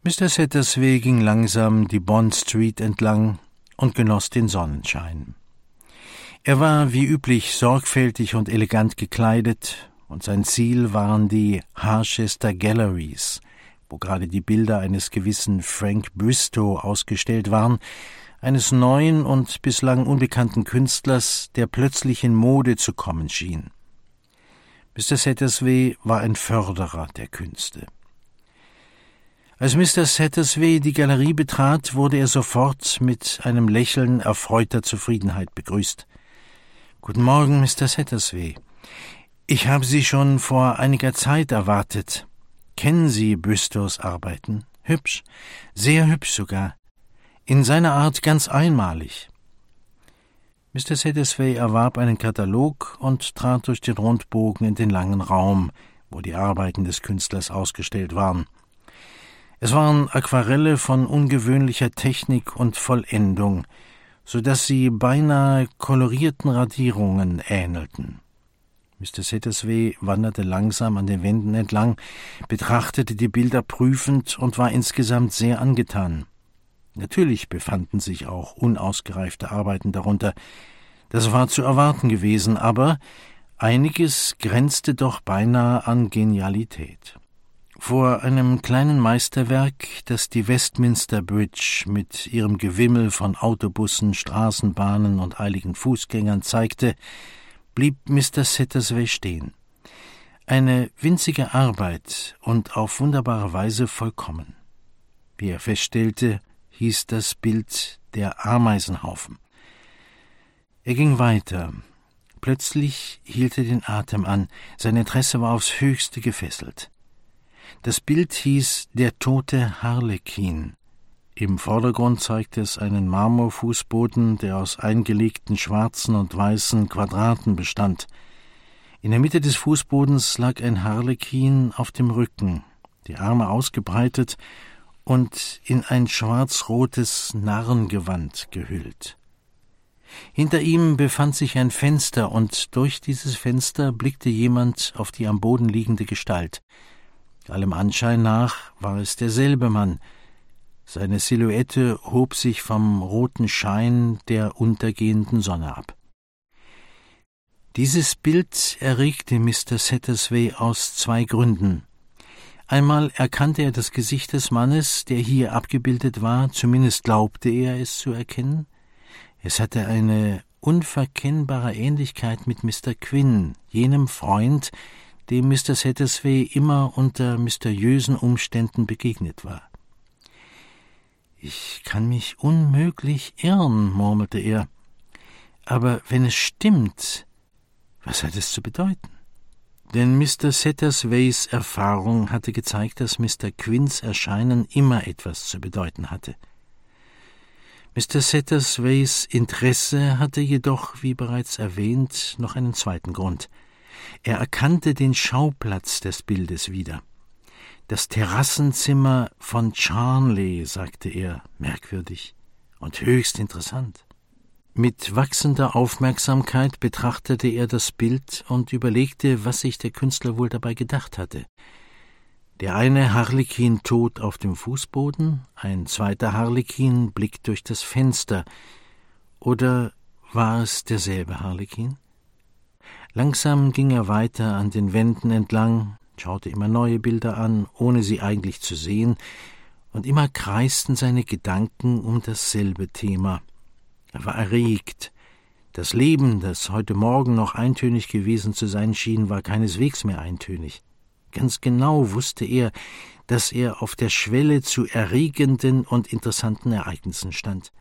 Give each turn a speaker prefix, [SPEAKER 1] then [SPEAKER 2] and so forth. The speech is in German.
[SPEAKER 1] Mr. Sattersway ging langsam die Bond Street entlang und genoss den Sonnenschein. Er war wie üblich sorgfältig und elegant gekleidet, und sein Ziel waren die Harchester Galleries, wo gerade die Bilder eines gewissen Frank Bristow ausgestellt waren, eines neuen und bislang unbekannten Künstlers, der plötzlich in Mode zu kommen schien. Mr. Sattersway war ein Förderer der Künste. Als Mr. Sattersway die Galerie betrat, wurde er sofort mit einem Lächeln erfreuter Zufriedenheit begrüßt. »Guten Morgen, Mr. Sattersway. Ich habe Sie schon vor einiger Zeit erwartet. Kennen Sie Bristows Arbeiten? Hübsch, sehr hübsch sogar. In seiner Art ganz einmalig.« Mr. Sattersway erwarb einen Katalog und trat durch den Rundbogen in den langen Raum, wo die Arbeiten des Künstlers ausgestellt waren. Es waren Aquarelle von ungewöhnlicher Technik und Vollendung, so dass sie beinahe kolorierten Radierungen ähnelten. Mr. Sattersway wanderte langsam an den Wänden entlang, betrachtete die Bilder prüfend und war insgesamt sehr angetan. Natürlich befanden sich auch unausgereifte Arbeiten darunter. Das war zu erwarten gewesen, aber einiges grenzte doch beinahe an Genialität. Vor einem kleinen Meisterwerk, das die Westminster Bridge mit ihrem Gewimmel von Autobussen, Straßenbahnen und eiligen Fußgängern zeigte, blieb Mr. Sattersway stehen. Eine winzige Arbeit und auf wunderbare Weise vollkommen. Wie er feststellte, hieß das Bild der Ameisenhaufen. Er ging weiter. Plötzlich hielt er den Atem an. Sein Interesse war aufs Höchste gefesselt. Das Bild hieß »Der tote Harlekin«. Im Vordergrund zeigte es einen Marmorfußboden, der aus eingelegten schwarzen und weißen Quadraten bestand. In der Mitte des Fußbodens lag ein Harlekin auf dem Rücken, die Arme ausgebreitet und in ein schwarz-rotes Narrengewand gehüllt. Hinter ihm befand sich ein Fenster, und durch dieses Fenster blickte jemand auf die am Boden liegende Gestalt. Allem Anschein nach war es derselbe Mann. Seine Silhouette hob sich vom roten Schein der untergehenden Sonne ab. Dieses Bild erregte Mr. Sattersway aus 2 Gründen. Einmal erkannte er das Gesicht des Mannes, der hier abgebildet war, zumindest glaubte er es zu erkennen. Es hatte eine unverkennbare Ähnlichkeit mit Mr. Quin, jenem Freund, dem Mr. Sattersway immer unter mysteriösen Umständen begegnet war. »Ich kann mich unmöglich irren«, murmelte er. »Aber wenn es stimmt, was hat es zu bedeuten?« Denn Mr. Sattersways Erfahrung hatte gezeigt, dass Mr. Quins Erscheinen immer etwas zu bedeuten hatte. Mr. Sattersways Interesse hatte jedoch, wie bereits erwähnt, noch einen zweiten Grund. Er erkannte den Schauplatz des Bildes wieder. »Das Terrassenzimmer von Charnley«, sagte er, merkwürdig und höchst interessant. Mit wachsender Aufmerksamkeit betrachtete er das Bild und überlegte, was sich der Künstler wohl dabei gedacht hatte. Der eine Harlekin tot auf dem Fußboden, ein zweiter Harlekin blickt durch das Fenster. Oder war es derselbe Harlekin? Langsam ging er weiter an den Wänden entlang, schaute immer neue Bilder an, ohne sie eigentlich zu sehen, und immer kreisten seine Gedanken um dasselbe Thema. Er war erregt. Das Leben, das heute Morgen noch eintönig gewesen zu sein schien, war keineswegs mehr eintönig. Ganz genau wusste er, dass er auf der Schwelle zu erregenden und interessanten Ereignissen stand.